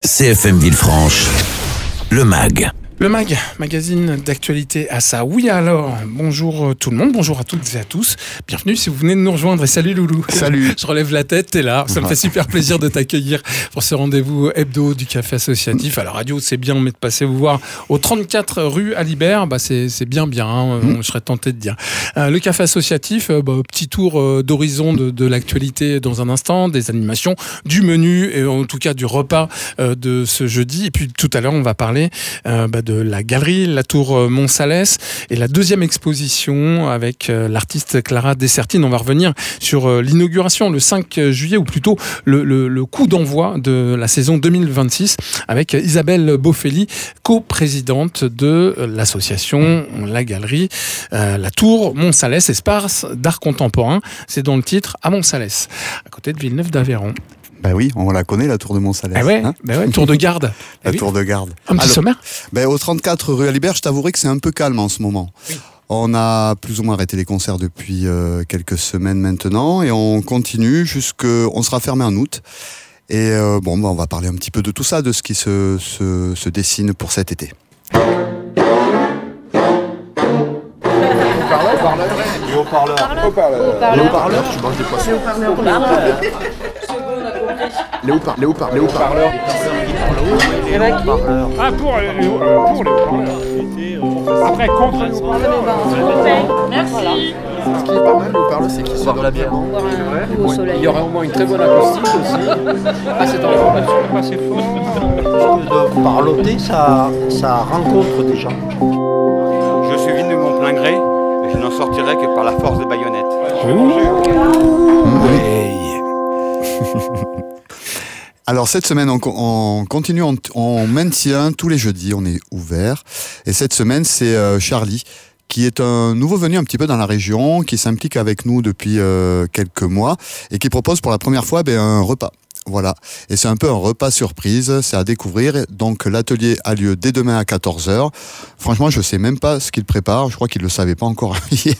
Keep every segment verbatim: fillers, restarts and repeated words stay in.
C F M Villefranche, le MAG. Le MAG, magazine d'actualité à ça. Oui alors, bonjour tout le monde, bonjour à toutes et à tous. Bienvenue si vous venez de nous rejoindre et salut Loulou. Salut. Je relève la tête, t'es là. Ça me fait super plaisir de t'accueillir pour ce rendez-vous hebdo du Café Associatif. À la radio, c'est bien, mais de passer vous voir au trente-quatre rue Alibert, bah c'est, c'est bien bien, hein, mmh. Je serais tenté de dire. Euh, le Café Associatif, euh, bah, petit tour euh, d'horizon de, de l'actualité dans un instant, des animations, du menu et en tout cas du repas euh, de ce jeudi. Et puis tout à l'heure, on va parler euh, bah, de de la galerie La Tour Montsalès et la deuxième exposition avec euh, l'artiste Clara Dessertine. On va revenir sur euh, l'inauguration le cinq juillet, ou plutôt le, le, le coup d'envoi de la saison deux mille vingt-six avec Isabelle Bofelli, coprésidente de l'association La Galerie euh, La Tour Montsalès, espace d'art contemporain. C'est dans le titre, à Montsalès, à côté de Villeneuve-d'Aveyron. Ben oui, on la connaît, la tour de Montsalès. Ah ouais, hein ben ouais, tour de garde. La oui. tour de garde. Un petit Alors, sommaire ben Au trente-quatre rue Alibert, je t'avouerai que c'est un peu calme en ce moment. Oui. On a plus ou moins arrêté les concerts depuis euh, quelques semaines maintenant et on continue jusqu'à... On sera fermé en août. Et euh, bon, ben on va parler un petit peu de tout ça, de ce qui se, se, se dessine pour cet été. Les haut-parleurs, haut-parleurs. Les haut-parleurs, tu manges des poissons. Les haut-parleurs. Les haut-parleurs. Les haut-parleurs. Les haut-parleurs. Ah, pour les haut-parleurs. Après, contre les haut-parleurs. Merci. Ce qui est pas mal, les haut-parleurs, c'est qu'ils sont de la bière. Il y aura au moins une très bonne acoustique aussi. Ah, c'est en information, pas assez fort. De parloter, ça, ça rencontre des gens. Je suis venu de mon plein gré. Je n'en sortirai que par la force des baïonnettes. Oui. Alors cette semaine, on, on continue, on, on maintient tous les jeudis, on est ouvert. Et cette semaine, c'est euh, Charlie, qui est un nouveau venu un petit peu dans la région, qui s'implique avec nous depuis euh, quelques mois et qui propose pour la première fois ben, un repas. Voilà, et c'est un peu un repas surprise, c'est à découvrir. Donc l'atelier a lieu dès demain à quatorze heures. Franchement, je sais même pas ce qu'il prépare, je crois qu'il le savait pas encore hier.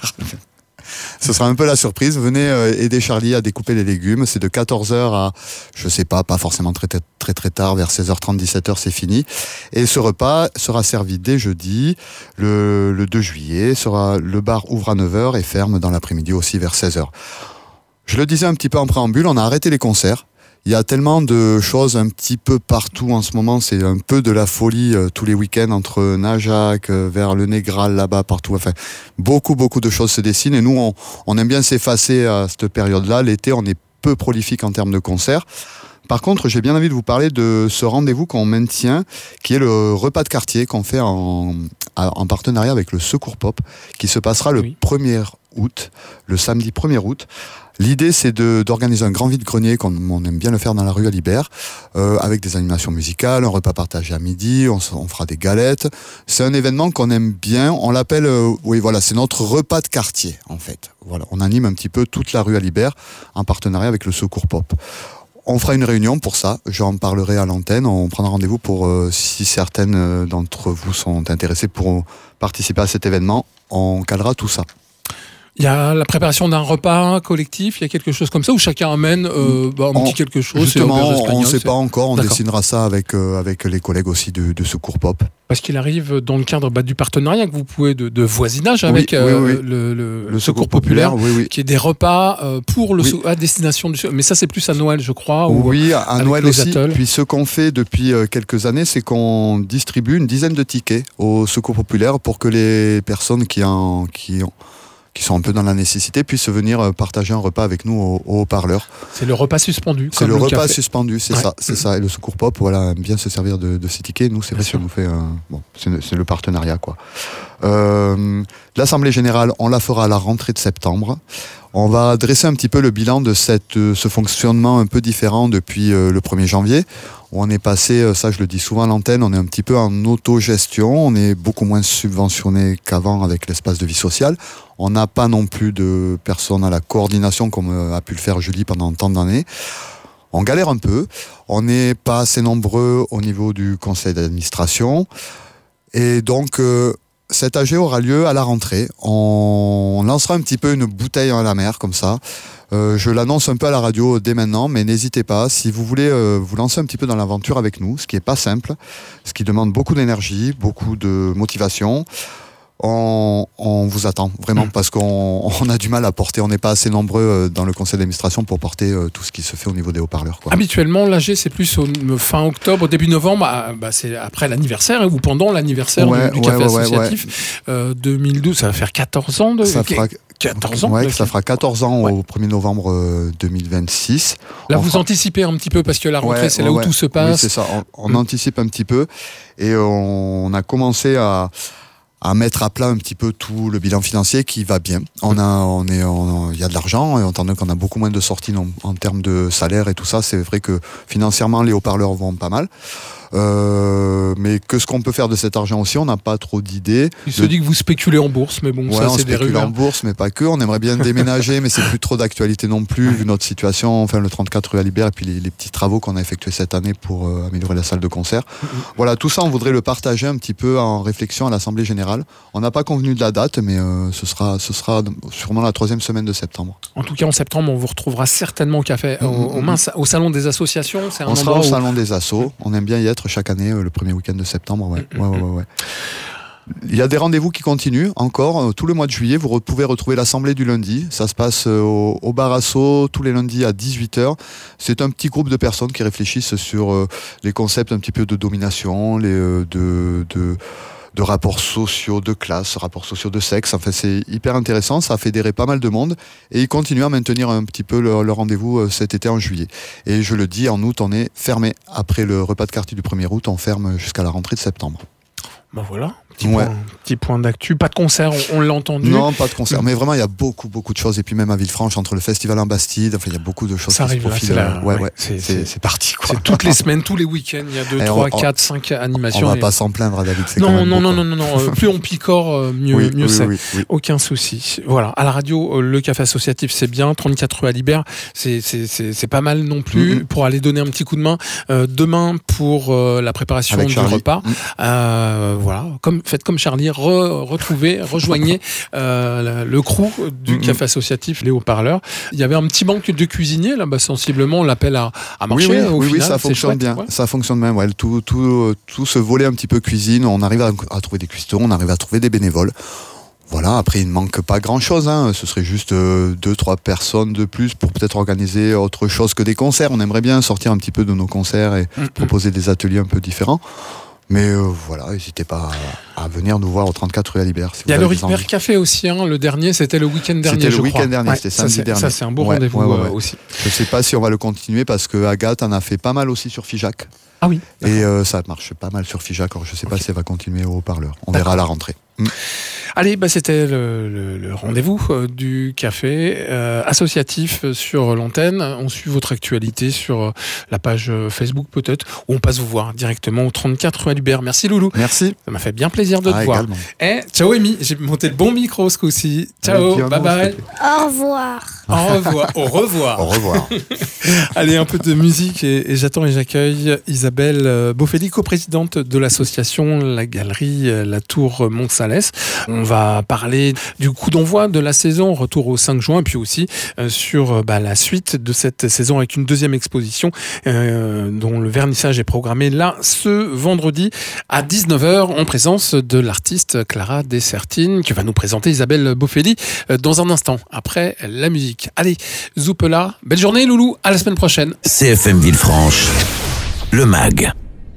Ce sera un peu la surprise. Venez aider Charlie à découper les légumes. C'est de quatorze heures à, je sais pas, pas forcément très très très, très tard, vers seize heures trente, dix-sept heures, c'est fini. Et ce repas sera servi dès jeudi, le, le deux juillet. Sera, le bar ouvre à neuf heures et ferme dans l'après-midi aussi vers seize heures. Je le disais un petit peu en préambule, on a arrêté les concerts. Il y a tellement de choses un petit peu partout en ce moment, c'est un peu de la folie euh, tous les week-ends entre Najac, euh, vers le Négral, là-bas, partout. Enfin, beaucoup, beaucoup de choses se dessinent et nous, on, on aime bien s'effacer à cette période-là. L'été, on est peu prolifique en termes de concerts. Par contre, j'ai bien envie de vous parler de ce rendez-vous qu'on maintient, qui est le repas de quartier qu'on fait en, en partenariat avec le Secours Pop, qui se passera le oui. premier août, le samedi premier août. L'idée, c'est de, d'organiser un grand vide-grenier, comme on aime bien le faire dans la rue Alibert, euh, avec des animations musicales, un repas partagé à midi, on, on fera des galettes. C'est un événement qu'on aime bien, on l'appelle, euh, oui voilà, c'est notre repas de quartier, en fait. Voilà, on anime un petit peu toute la rue Alibert en partenariat avec le Secours Pop. On fera une réunion pour ça, j'en parlerai à l'antenne, on prendra rendez-vous pour, euh, si certaines d'entre vous sont intéressées pour participer à cet événement, on calera tout ça. Il y a la préparation d'un repas collectif, il y a quelque chose comme ça, où chacun amène euh, bah, un on, petit quelque chose. Justement, on ne sait pas encore, on D'accord. dessinera ça avec, euh, avec les collègues aussi de, de Secours Pop. Parce qu'il arrive dans le cadre bah, du partenariat que vous pouvez de, de voisinage avec oui, euh, oui, oui. Le, le, le Secours, Secours Populaire, populaire oui, oui. qui est des repas euh, pour le, oui. à destination du... Mais ça, c'est plus à Noël, je crois. Oui, à Noël aussi. Atolls. Puis ce qu'on fait depuis quelques années, c'est qu'on distribue une dizaine de tickets au Secours Populaire pour que les personnes qui en... Qui en qui sont un peu dans la nécessité, puissent venir partager un repas avec nous au, au haut-parleur. C'est le repas suspendu. C'est le, le repas café. suspendu, c'est ouais. ça, c'est ça. Et le Secours Pop, voilà, aime bien se servir de, de ces tickets. Nous, c'est vrai que ça nous fait, un... bon, c'est, c'est le partenariat, quoi. Euh, l'Assemblée générale, on la fera à la rentrée de septembre. On va dresser un petit peu le bilan de cette, ce fonctionnement un peu différent depuis euh, le premier janvier. Où on est passé, ça je le dis souvent à l'antenne, on est un petit peu en autogestion, on est beaucoup moins subventionné qu'avant avec l'espace de vie sociale. On n'a pas non plus de personnes à la coordination comme a pu le faire Julie pendant tant d'années. On galère un peu, on n'est pas assez nombreux au niveau du conseil d'administration. Et donc, euh, Cet A G aura lieu à la rentrée. On lancera un petit peu une bouteille à la mer, comme ça. Euh, je l'annonce un peu à la radio dès maintenant, mais n'hésitez pas, si vous voulez euh, vous lancer un petit peu dans l'aventure avec nous, ce qui n'est pas simple, ce qui demande beaucoup d'énergie, beaucoup de motivation, on, on vous attend vraiment, parce qu'on on a du mal à porter, on n'est pas assez nombreux dans le conseil d'administration pour porter euh, tout ce qui se fait au niveau des haut-parleurs, quoi. Habituellement, l'A G, c'est plus au fin octobre, début novembre, bah, bah, c'est après l'anniversaire ou pendant l'anniversaire ouais, du, du ouais, café ouais, associatif. Ouais. Euh, deux mille douze, ça va faire quatorze ans de... Ça fera... quatorze ans. Ouais, okay. Ça fera quatorze ans ouais. au premier novembre deux mille vingt-six. Là, on vous fera... anticipez un petit peu parce que la rentrée, ouais, c'est ouais, là où ouais. tout se passe. Oui, c'est ça. On, on mmh. anticipe un petit peu et on a commencé à, à mettre à plat un petit peu tout le bilan financier qui va bien. On a, on est, il y a de l'argent et entendant qu'on a beaucoup moins de sorties en, en termes de salaire et tout ça, c'est vrai que financièrement, les haut-parleurs vont pas mal. Euh, mais que ce qu'on peut faire de cet argent aussi, on n'a pas trop d'idées. Il se de... dit que vous spéculez en bourse, mais bon, ouais, ça on c'est des rumeurs. On spécule en bourse, mais pas que. On aimerait bien déménager, mais c'est plus trop d'actualité non plus, vu notre situation. Enfin, le trente-quatre rue Alibert et puis les, les petits travaux qu'on a effectués cette année pour euh, améliorer la salle de concert. Mm-hmm. Voilà, tout ça, on voudrait le partager un petit peu en réflexion à l'Assemblée Générale. On n'a pas convenu de la date, mais euh, ce sera, ce sera sûrement la troisième semaine de septembre. En tout cas, en septembre, on vous retrouvera certainement au café, mm-hmm. au, au, mince, au salon des associations. C'est un on sera au où... salon des assos. On aime bien y être chaque année, euh, le premier week-end de septembre, ouais. Mm-hmm. ouais, ouais, ouais, ouais. Il y a des rendez-vous qui continuent encore. Tout le mois de juillet, vous pouvez retrouver l'assemblée du lundi. Ça se passe au, au bar Asso tous les lundis à dix-huit heures. C'est un petit groupe de personnes qui réfléchissent sur euh, les concepts un petit peu de domination, les, euh, de... de de rapports sociaux de classe, rapports sociaux de sexe. Enfin, c'est hyper intéressant, ça a fédéré pas mal de monde et ils continuent à maintenir un petit peu leur, leur rendez-vous cet été en juillet. Et je le dis, en août, on est fermé. Après le repas de quartier du premier août, on ferme jusqu'à la rentrée de septembre. Ben voilà, petit, ouais. point, petit point d'actu. Pas de concert, on, on l'a entendu. Non, pas de concert. Mais vraiment, il y a beaucoup, beaucoup de choses. Et puis même à Villefranche, entre le festival en Bastide, enfin, il y a beaucoup de choses ça qui arrive, se profilent. Là, ouais, ouais, ouais, c'est, c'est, c'est, c'est parti, quoi. C'est toutes les semaines, tous les week-ends. Il y a deux, trois, quatre, cinq animations. On va et... pas s'en plaindre, David. C'est non, quand même non, beau, non, non, non, non, non. Plus on picore, mieux, oui, mieux oui, c'est. Oui, oui. Aucun souci. Voilà. À la radio, le café associatif, c'est bien. trente-quatre rue Alibert, c'est, c'est, c'est, c'est pas mal non plus mm-hmm. pour aller donner un petit coup de main. Euh, demain, pour euh, la préparation avec du Charlie. repas. Mm. Euh, voilà. Comme, faites comme Charlie. Re, retrouvez, rejoignez euh, le crew du mm-hmm. café associatif Les Haut-Parleurs. Il y avait un petit manque de cuisiniers là, bah, sensiblement on l'appelle à, à marcher. Oui, oui, au oui, final, oui ça fonctionne bien. Ouais. Ça fonctionne bien. Ouais. Tout, tout, tout ce volet un petit peu cuisine, on arrive à, à trouver des cuisiniers, on arrive à trouver des bénévoles. Voilà, après il ne manque pas grand chose, hein. Ce serait juste euh, deux, trois personnes de plus pour peut-être organiser autre chose que des concerts. On aimerait bien sortir un petit peu de nos concerts et mm-hmm. proposer des ateliers un peu différents. Mais euh, voilà, n'hésitez pas à, à venir nous voir au trente-quatre rue Alibert. Si il y a le Ripper Café aussi, hein, le dernier, c'était le week-end dernier. C'était le je week-end crois. dernier, ouais, c'était samedi ça, dernier. Ça, c'est un beau ouais, rendez-vous ouais, ouais, ouais. Euh, aussi. Je ne sais pas si on va le continuer parce que Agathe en a fait pas mal aussi sur Figeac. Ah oui. D'accord. Et euh, ça marche pas mal sur Figeac, alors je ne sais okay. pas si elle va continuer au haut-parleur. On d'accord. verra à la rentrée. Mmh. Allez, bah, c'était le, le, le rendez-vous euh, du café euh, associatif sur l'antenne. On suit votre actualité sur euh, la page Facebook peut-être, ou on passe vous voir directement au trente-quatre rue Alibert. Merci Loulou. Merci. Ça m'a fait bien plaisir de ah, te voir. Également. Et ciao Amy, j'ai monté le bon micro ce coup-ci. Ciao, bye bye. bye. Au revoir. Au revoir. Au revoir. Au revoir. Allez, un peu de musique et, et j'attends et j'accueille Isabelle Beaufély, coprésidente de l'association La Galerie La Tour Montsalès. On va parler du coup d'envoi de la saison, retour au cinq juin, et puis aussi euh, sur bah, la suite de cette saison avec une deuxième exposition euh, dont le vernissage est programmé là ce vendredi à dix-neuf heures en présence de l'artiste Clara Dessertine qui va nous présenter Isabelle Beaufély euh, dans un instant après la musique. Allez, Zoupela, belle journée Loulou, à la semaine prochaine. C F M Villefranche, le mag.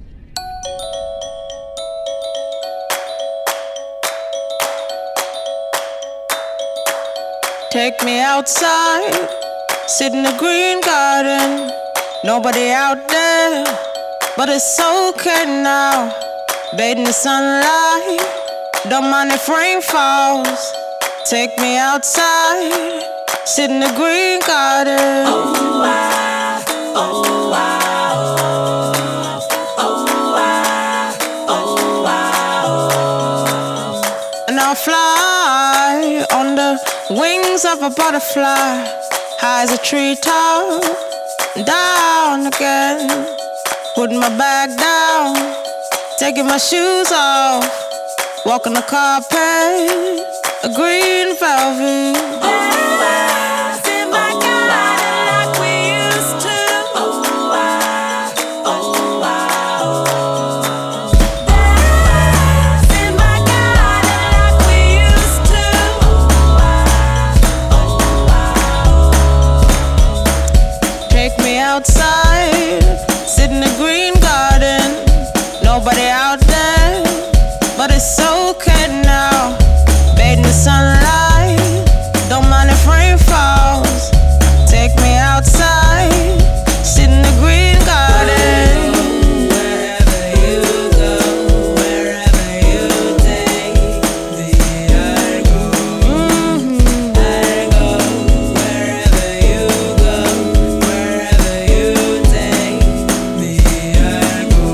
Take me outside, sit in the green garden. Nobody out there, but it's okay now. Bathe in the sunlight, don't mind if rain falls. Take me outside, sit in the green garden. Oh, I, oh, I, oh, oh, I, oh, I, oh. And I'll fly on the wings of a butterfly, high as a treetop, down again. Putting my bag down, taking my shoes off. walking the carpet, a green velvet. Dance in my garden like we used to. Oh, I, oh, I, oh. Dance in my garden like we used to. Oh, I, oh, I, oh. Take me outside, sit in the green garden. Nobody out there, but it's okay now. Bathe in the sunlight, don't mind if rain falls. Take me outside, sit in the green garden. Wherever you go, wherever you take me, I go. Mm-hmm. I go. Wherever you go, wherever you take me, I go.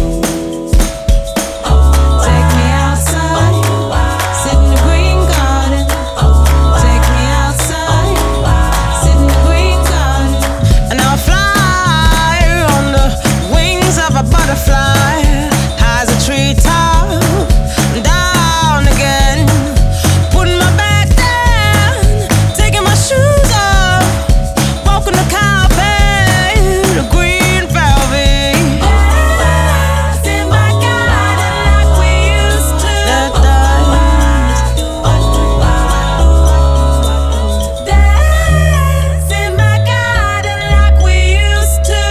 Take me outside, sit in the green garden. Take me outside, sit in the green garden. And I'll fly on the wings of a butterfly, high as a treetop, down again. Putting my back down, taking my shoes off, walking the carpet, the green velvet. Dance in my garden like we used to. Dance in my garden like we used to.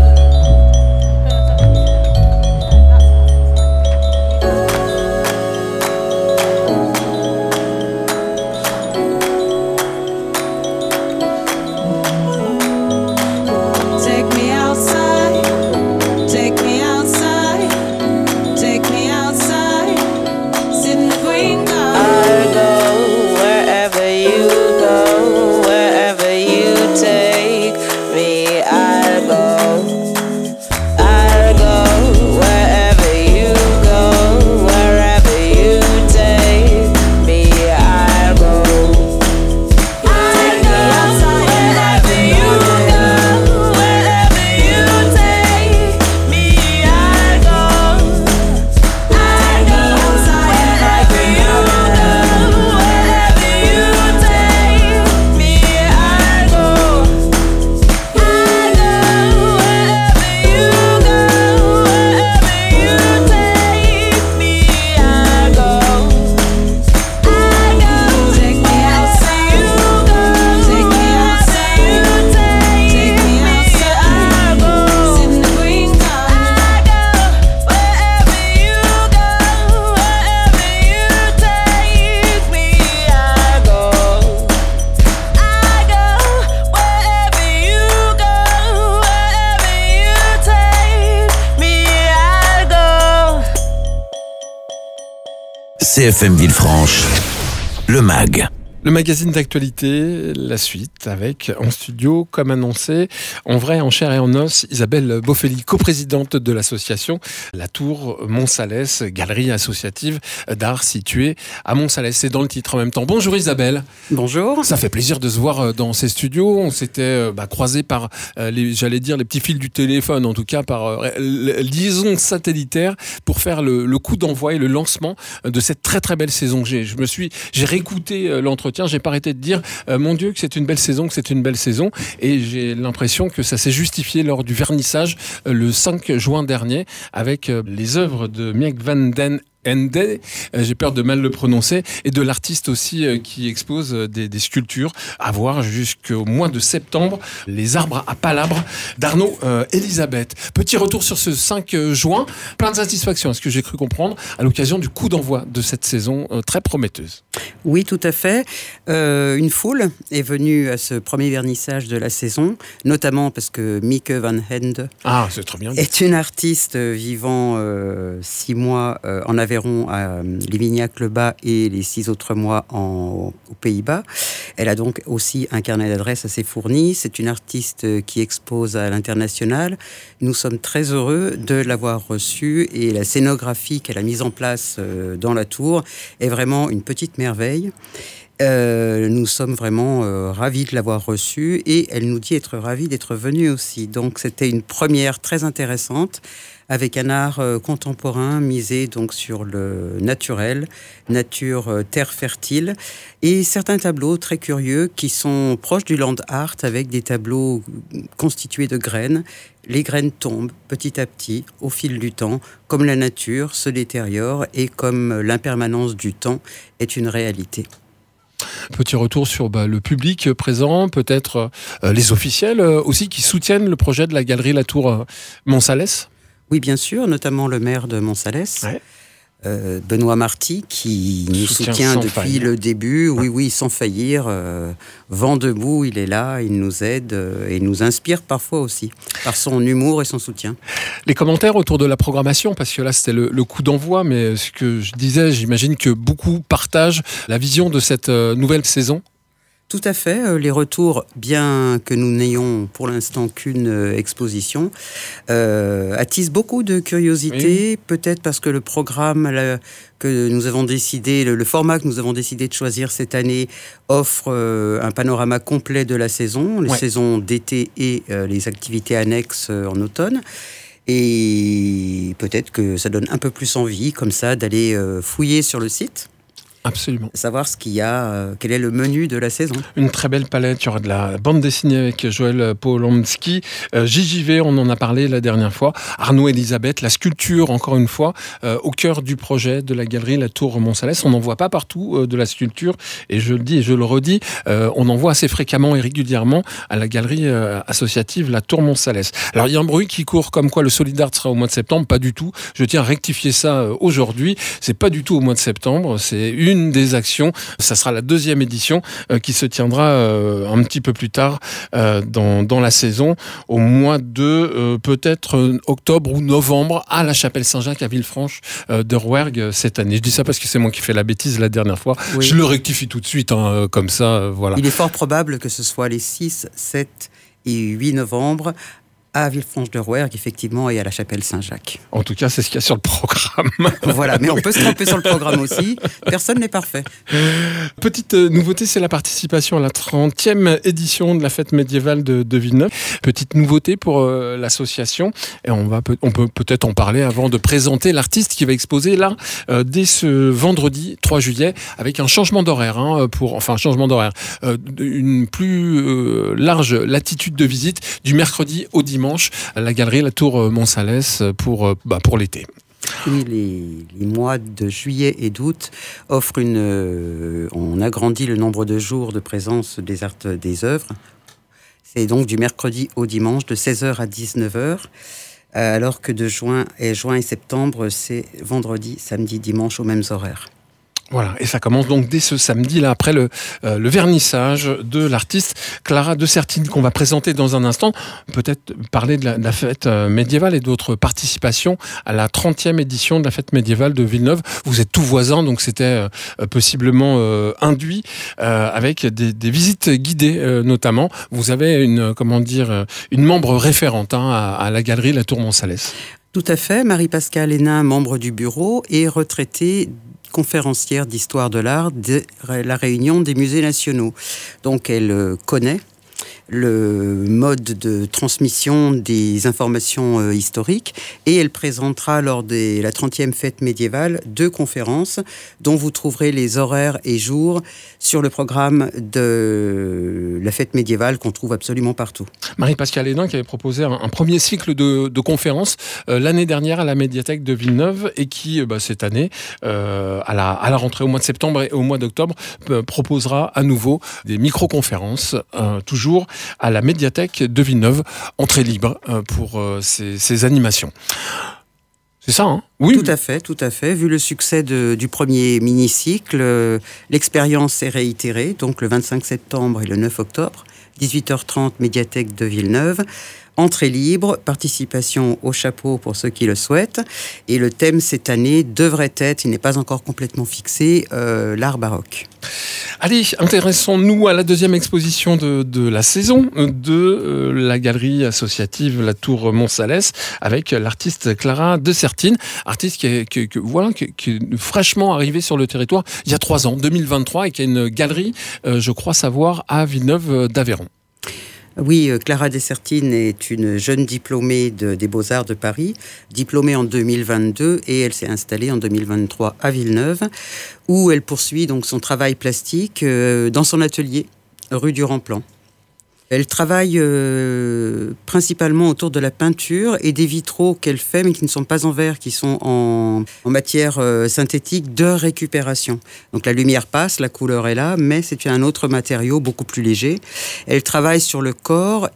Take me outside, take me outside, take me outside, sit in the green garden. I go wherever you go, wherever you take me, I go. I go wherever you go, wherever you take me, I go. I go wherever you go, wherever you take me, I go. I go wherever you go, wherever you take me, I go. I go wherever you go, wherever you take me, I go. I go. Take me outside, you go. Take me outside, you take me outside, I go. Sit in the green garden. I go wherever you go, wherever you take me, I go. I go wherever you go, wherever you take me, I go. C F M Villefranche, le MAG. Le magazine d'actualité, la suite avec en studio, comme annoncé, en vrai, en chair et en os, Isabelle Boffelli, coprésidente de l'association La Tour Montsalès, galerie associative d'art située à Montsalès. C'est dans le titre en même temps. Bonjour Isabelle. Bonjour. Ça fait plaisir de se voir dans ces studios. On s'était bah, croisés par, euh, les, j'allais dire, les petits fils du téléphone, en tout cas par euh, liaison satellitaire pour faire le, le coup d'envoi et le lancement de cette très très belle saison. J'ai, je me suis, j'ai réécouté euh, l'entretien. J'ai pas arrêté de dire euh, mon Dieu que c'est une belle saison, que c'est une belle saison, et j'ai l'impression que ça s'est justifié lors du vernissage euh, le cinq juin dernier avec euh, les œuvres de Miek van den Ende, euh, j'ai peur de mal le prononcer, et de l'artiste aussi euh, qui expose euh, des, des sculptures à voir jusqu'au mois de septembre, les arbres à palabres d'Arnaud euh, Elisabeth. Petit retour sur ce cinq juin, plein de satisfaction, est-ce que j'ai cru comprendre, à l'occasion du coup d'envoi de cette saison euh, très prometteuse. Oui, tout à fait. Euh, une foule est venue à ce premier vernissage de la saison, notamment parce que Mieke van Ende ah, c'est très bien. est une artiste vivant euh, six mois euh, en Aveyron, à Livignac-le-Bas, et les six autres mois en, aux Pays-Bas. Elle a donc aussi un carnet d'adresses assez fourni. C'est une artiste qui expose à l'international. Nous sommes très heureux de l'avoir reçue, et la scénographie qu'elle a mise en place euh, dans la tour est vraiment une petite merveille. Euh, nous sommes vraiment euh, ravis de l'avoir reçue, et elle nous dit être ravie d'être venue aussi. Donc c'était une première très intéressante avec un art euh, contemporain misé donc sur le naturel, nature, euh, terre fertile, et certains tableaux très curieux qui sont proches du land art avec des tableaux constitués de graines. Les graines tombent petit à petit au fil du temps, comme la nature se détériore et comme l'impermanence du temps est une réalité. Petit retour sur bah, le public présent, peut-être euh, les officiels euh, aussi qui soutiennent le projet de la galerie La Tour euh, Montsalès. Oui, bien sûr, notamment le maire de Montsalès. Ouais. Euh, Benoît Marty, qui nous soutient, soutient depuis faillir. le début, oui, oui, sans faillir, euh, vent debout, il est là, il nous aide euh, et nous inspire parfois aussi, par son humour et son soutien. Les commentaires autour de la programmation, parce que là c'était le, le coup d'envoi, mais ce que je disais, j'imagine que beaucoup partagent la vision de cette euh, nouvelle saison. Tout à fait. Les retours, bien que nous n'ayons pour l'instant qu'une exposition, euh, attisent beaucoup de curiosité, oui. Peut-être parce que le programme la, que nous avons décidé, le, le format que nous avons décidé de choisir cette année offre euh, un panorama complet de la saison, les ouais. saisons d'été et euh, les activités annexes euh, en automne. Et peut-être que ça donne un peu plus envie, comme ça, d'aller euh, fouiller sur le site. Absolument. Savoir ce qu'il y a, euh, quel est le menu de la saison. Une très belle palette, il y aura de la bande dessinée avec Joël Polomski, euh, J J V, on en a parlé la dernière fois, Arnaud Elisabeth, la sculpture encore une fois, euh, au cœur du projet de la galerie La Tour Montsalès. On n'en voit pas partout euh, de la sculpture, et je le dis et je le redis, euh, on en voit assez fréquemment et régulièrement à la galerie euh, associative La Tour Montsalès. Alors il y a un bruit qui court comme quoi le Solidart sera au mois de septembre, pas du tout, je tiens à rectifier ça euh, aujourd'hui, c'est pas du tout au mois de septembre, c'est une des actions, ça sera la deuxième édition euh, qui se tiendra euh, un petit peu plus tard euh, dans, dans la saison, au mois de euh, peut-être euh, octobre ou novembre à la Chapelle Saint-Jacques à Villefranche euh, de Rouergue cette année. Je dis ça parce que c'est moi qui fais la bêtise la dernière fois. Oui. Je le rectifie tout de suite, hein, comme ça, euh, voilà. Il est fort probable que ce soit les six, sept et huit novembre à Villefranche-de-Rouergue, effectivement, et à la Chapelle Saint-Jacques. En tout cas, c'est ce qu'il y a sur le programme. Voilà, mais on peut se tromper sur le programme aussi. Personne n'est parfait. Petite nouveauté, c'est la participation à la trentième édition de la fête médiévale de, de Villeneuve. Petite nouveauté pour euh, l'association. Et on, va, on peut peut-être en parler avant de présenter l'artiste qui va exposer là, euh, dès ce vendredi trois juillet, avec un changement d'horaire. Hein, pour, enfin, un changement d'horaire. Euh, une plus euh, large latitude de visite du mercredi au dimanche. Dimanche, à la galerie La Tour Montsalès pour, bah, pour l'été. Oui, les, les mois de juillet et d'août offrent une... Euh, on agrandit le nombre de jours de présence des, art, des œuvres. C'est donc du mercredi au dimanche, de seize heures à dix-neuf heures, euh, alors que de juin et, juin et septembre, c'est vendredi, samedi, dimanche aux mêmes horaires. Voilà, et ça commence donc dès ce samedi, là, après le, euh, le vernissage de l'artiste Clara de Sertine, qu'on va présenter dans un instant. Peut-être parler de la, de la fête euh, médiévale et d'autres participations à la trentième édition de la fête médiévale de Villeneuve. Vous êtes tout voisins, donc c'était euh, possiblement euh, induit, euh, avec des, des visites guidées euh, notamment. Vous avez une, comment dire, une membre référente hein, à, à la galerie La Tour Montsalès. Tout à fait, Marie-Pascale Hénin, membre du bureau et retraitée conférencière d'histoire de l'art de la Réunion des musées nationaux. Donc elle connaît le mode de transmission des informations euh, historiques et elle présentera lors de la trentième fête médiévale deux conférences dont vous trouverez les horaires et jours sur le programme de la fête médiévale qu'on trouve absolument partout. Marie-Pascale Hénin qui avait proposé un, un premier cycle de, de conférences euh, l'année dernière à la médiathèque de Villeneuve et qui, euh, bah, cette année, euh, à, la, à la rentrée au mois de septembre et au mois d'octobre, euh, proposera à nouveau des micro-conférences, euh, toujours à la médiathèque de Villeneuve, entrée libre euh, pour euh, ces, ces animations. C'est ça, hein ? Oui. Tout à fait, tout à fait. Vu le succès de, du premier mini-cycle, euh, l'expérience est réitérée, donc le vingt-cinq septembre et le neuf octobre, dix-huit heures trente, médiathèque de Villeneuve. Entrée libre, participation au chapeau pour ceux qui le souhaitent. Et le thème cette année devrait être, il n'est pas encore complètement fixé, euh, l'art baroque. Allez, intéressons-nous à la deuxième exposition de, de la saison de euh, la galerie associative La Tour Montsalès avec l'artiste Clara de Sertine, artiste qui est, qui, qui, voilà, qui, qui est fraîchement arrivé sur le territoire il y a trois ans, deux mille vingt-trois, et qui a une galerie, euh, je crois savoir, à Villeneuve d'Aveyron. Oui, Clara Dessertine est une jeune diplômée de, des Beaux-Arts de Paris, diplômée en deux mille vingt-deux, et elle s'est installée en deux mille vingt-trois à Villeneuve, où elle poursuit donc son travail plastique euh, dans son atelier, rue du Remplan. Elle travaille euh, principalement autour de la peinture et des vitraux qu'elle fait, mais qui ne sont pas en verre, qui sont en, en matière euh, synthétique de récupération. Donc la lumière passe, la couleur est là, mais c'est un autre matériau beaucoup plus léger. Elle travaille sur le corps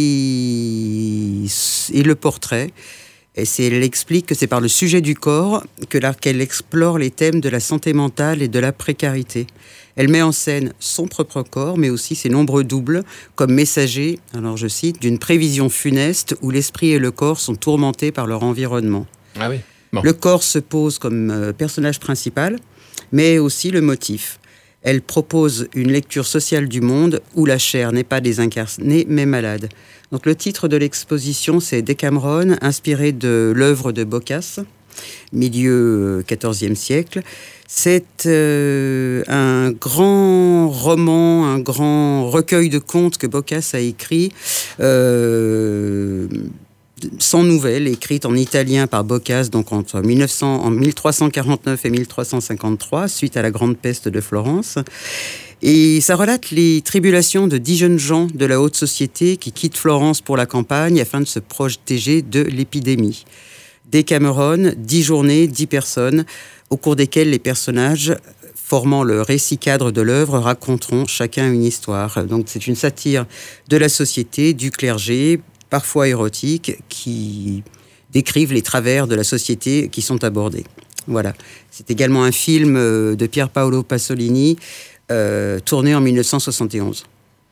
et, et le portrait. Et c'est, elle explique que c'est par le sujet du corps que là, qu'elle explore les thèmes de la santé mentale et de la précarité. Elle met en scène son propre corps, mais aussi ses nombreux doubles, comme messagers, alors je cite, d'une prévision funeste où l'esprit et le corps sont tourmentés par leur environnement. Ah oui. Bon. Le corps se pose comme euh, personnage principal, mais aussi le motif. Elle propose une lecture sociale du monde où la chair n'est pas désincarnée, mais malade. Donc le titre de l'exposition, c'est Decameron, inspiré de l'œuvre de Boccace, milieu quatorzième siècle. C'est euh, un grand roman, un grand recueil de contes que Boccace a écrit, euh, sans nouvelles, écrites en italien par Boccace, donc entre mille neuf cents, en mille trois cent quarante-neuf et mille trois cent cinquante-trois, suite à la grande peste de Florence. Et ça relate les tribulations de dix jeunes gens de la haute société qui quittent Florence pour la campagne afin de se protéger de l'épidémie. Decameron, dix journées, dix personnes, au cours desquelles les personnages formant le récit cadre de l'œuvre raconteront chacun une histoire. Donc c'est une satire de la société, du clergé, parfois érotique, qui décrivent les travers de la société qui sont abordés. Voilà. C'est également un film de Pier Paolo Pasolini, euh, tourné en mille neuf cent soixante et onze.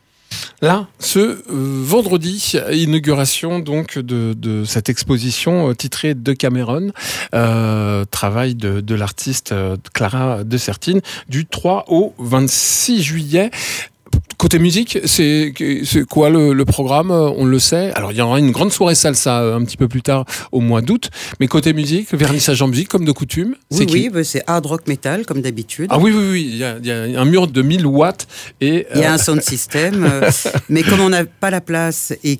Là, ce euh, vendredi, inauguration donc de, de cette exposition euh, titrée Decameron, euh, travail de, de l'artiste euh, Clara Dessertine, du trois au vingt-six juillet. Côté musique, c'est, c'est quoi le, le programme ? On le sait. Alors, il y aura une grande soirée salsa un petit peu plus tard au mois d'août. Mais côté musique, vernissage en musique, comme de coutume. Oui, c'est oui, bah c'est hard rock metal, comme d'habitude. Ah oui, oui, oui. Il y a, il y a un mur de mille watts. Et, il y a un sound system. euh, mais comme on n'a pas la place et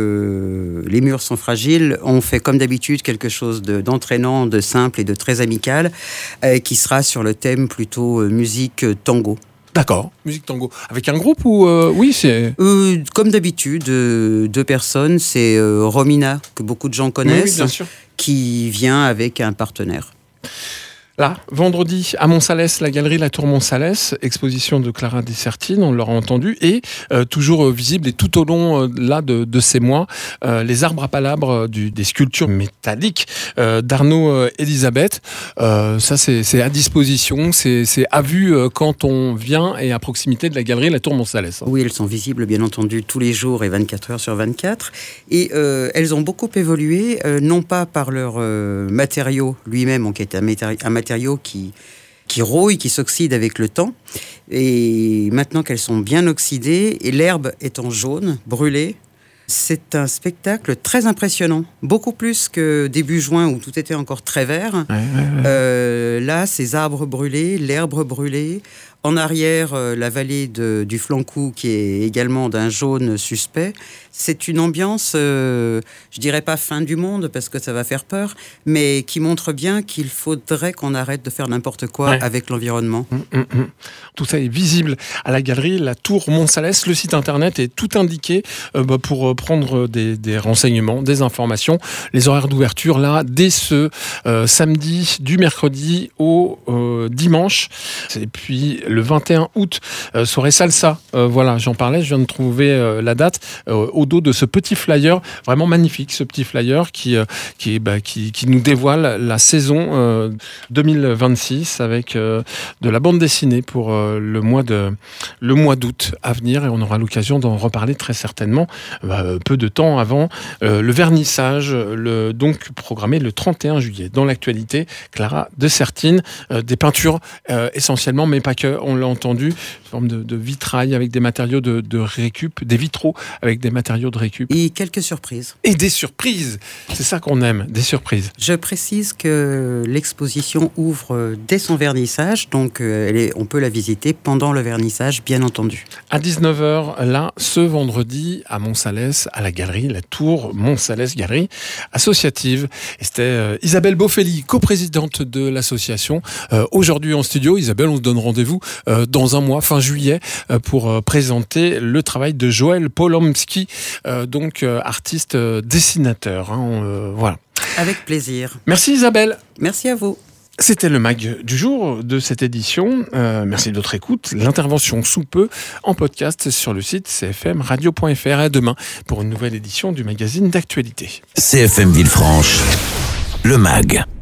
que les murs sont fragiles, on fait comme d'habitude quelque chose de, d'entraînant, de simple et de très amical, euh, qui sera sur le thème plutôt euh, musique euh, tango. D'accord, musique tango. Avec un groupe ou euh, oui, c'est euh, comme d'habitude, euh, deux personnes. C'est euh, Romina que beaucoup de gens connaissent, oui, oui, bien sûr, qui vient avec un partenaire. Là, vendredi, à Montsalès, la galerie La Tour Montsalès, exposition de Clara Dessertine, on l'aura entendu, et euh, toujours euh, visible, et tout au long euh, là de, de ces mois, euh, les arbres à palabres du, des sculptures métalliques euh, d'Arnaud euh, Elisabeth. Euh, ça, c'est, c'est à disposition, c'est, c'est à vue euh, quand on vient et à proximité de la galerie La Tour Montsalès. Oui, elles sont visibles, bien entendu, tous les jours et vingt-quatre heures sur vingt-quatre. Et euh, elles ont beaucoup évolué, euh, non pas par leur euh, matériau lui-même, qui est un, matéri- un matériau qui, qui rouille, qui s'oxyde avec le temps. Et maintenant qu'elles sont bien oxydées, et l'herbe étant jaune, brûlée, c'est un spectacle très impressionnant. Beaucoup plus que début juin où tout était encore très vert. Ouais, ouais, ouais. Euh, là, ces arbres brûlés, l'herbe brûlée. En arrière, euh, la vallée de, du Flancou, qui est également d'un jaune suspect. C'est une ambiance, euh, je dirais pas fin du monde, parce que ça va faire peur, mais qui montre bien qu'il faudrait qu'on arrête de faire n'importe quoi ouais. avec l'environnement. Mmh, mmh. Tout ça est visible à la galerie La Tour Montsalès. Le site internet est tout indiqué euh, bah, pour prendre des, des renseignements, des informations. Les horaires d'ouverture, là, dès ce euh, samedi, du mercredi au euh, dimanche. Et puis, le vingt et un août, euh, soirée salsa. Euh, voilà, j'en parlais, je viens de trouver euh, la date euh, au dos de ce petit flyer, vraiment magnifique, ce petit flyer qui, euh, qui, bah, qui, qui nous dévoile la saison euh, deux mille vingt-six avec euh, de la bande dessinée pour euh, le mois de le mois d'août à venir, et on aura l'occasion d'en reparler très certainement bah, peu de temps avant euh, le vernissage, le, donc programmé le trente et un juillet. Dans l'actualité, Clara Dessertine, euh, des peintures euh, essentiellement, mais pas que, on l'a entendu, une forme de, de vitrail avec des matériaux de, de récup, des vitraux avec des matériaux de récup. Et quelques surprises. Et des surprises. C'est ça qu'on aime, des surprises. Je précise que l'exposition ouvre dès son vernissage, donc elle est, on peut la visiter pendant le vernissage, bien entendu. À dix-neuf heures, là, ce vendredi, à Montsalès, à la galerie, la tour Montsalès Galerie Associative. Et c'était euh, Isabelle Bofelli, coprésidente de l'association. Euh, aujourd'hui en studio, Isabelle, on se donne rendez-vous euh, dans un mois, fin juillet, euh, pour euh, présenter le travail de Joël Polomski, euh, donc euh, artiste euh, dessinateur. Hein, euh, voilà. Avec plaisir. Merci Isabelle. Merci à vous. C'était le mag du jour de cette édition. Euh, merci de votre écoute. L'intervention sous peu en podcast sur le site c f m radio point f r. À demain pour une nouvelle édition du magazine d'actualité. C F M Villefranche, le mag.